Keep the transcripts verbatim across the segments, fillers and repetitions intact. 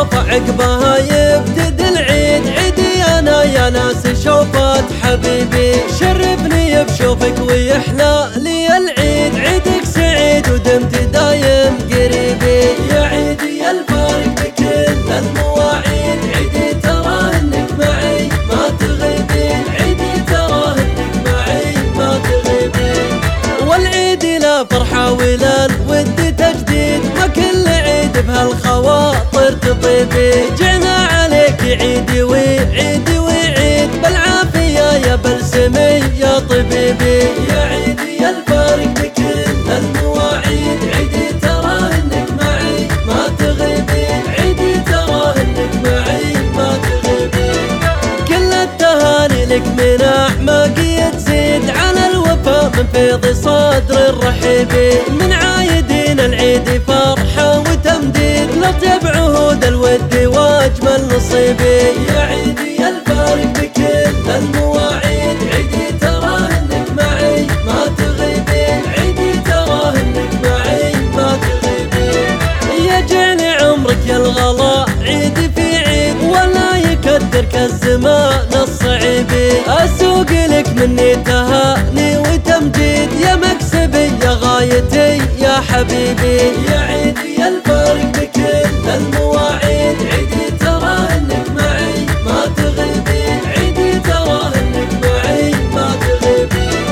شوف عقبها يبتدي العيد، عيدي انا يا ناس شوفات حبيبي، شرفني بشوفك ويحلى لي العيد، عيدك سعيد ودمت دايم قريبي، يا عيدي يا الفارق بكل المواعيد، عيدي ترى انك معي ما تغيبين، عيدي ترى انك معي ما تغيبين، والعيد لا فرحة ولا الود تجديد، ما كل عيد بهالخواطر تطيبي، جعنا عليك عيدي وعيدي وعيد بالعافية يا بلسمي يا طبيبي، يا عيدي يا الفارق بكل المواعيد، عيدي ترى انك معي ما تغيبين، عيدي ترى انك معي ما تغيبين، كل التهاني لك من اعماقي تزيد، على الوفا من فيض صدر الرحيبي، من عايدين العيد فرحة وتمديد، لطيب عهود الود واجمل نصيبي، يا عيدي يا الفارق بكل المواعيد، عيدي ترى انك معي ما تغيبين، عيدي ترى انك معي ما تغيبين، يجعل عمرك يا الغلا عيدي في عيد، ولا يكدرك الزمان الصعيبي، اسوق لك مني تهاني وتمجيد، يا مكسبي يا غايتي يا حبيبي، يا عيدي يا الفارق بكل المواعيد، عيدي ترى انك معي ما تغيبين، عيدي ترى انك معي ما تغيبين،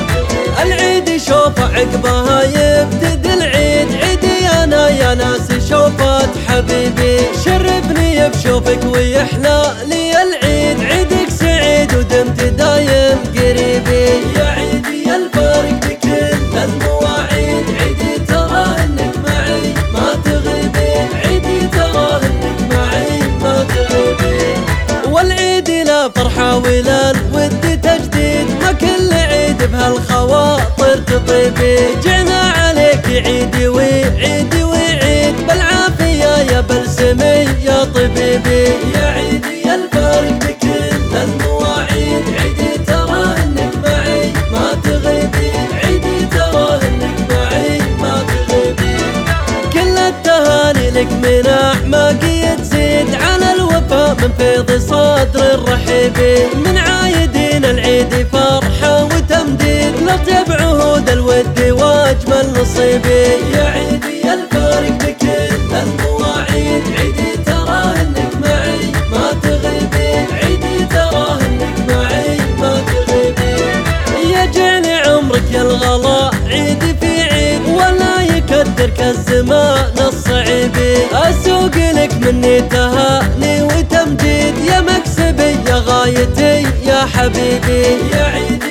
العيد شوف عقبها يبتدي العيد، عيدي انا يا ناس شوفات حبيبي، شرفني بشوفك ويحلى لي العيد، عيدك سعيد ودمت دايم قريبي، يا عيدي يا الفارق بكل المواعيد، عيدي ترى انك معي ما تغيبين، عيدي ترى انك معي ما تغيبين، والعيد لا فرحة ولا الود تجديد، ما كل عيد بهالخواطر تطيبي، جعنا عليك عيدي وعيدي وعيد بالعافية يا بلسمي يا طبيبي، يا عيدي يا الفارق بكل المواعيد، عيدي ترى انك معي ما تغيبين، عيدي ترى انك معي ما تغيبين، كل التهاني لك من اعماقي تزيد، على الوفا من فيض صدر الرحيبي، من عايدين العيد فرحة وتمديد، لطيب عهود الود واجمل نصيبي، يا عيدي يا الفارق بكل المواعيد، عيدي ترى انك معي ما تغيبين، عيدي ترى انك معي ما تغيبين، يجعل عمرك يا الغلا عيدي في عيد، ولا يكدرك الزمان الصعيبي، اسوق لك مني تهاني وتمجيد، يا مكسبي يا غايتي يا حبيبي، يا عيدي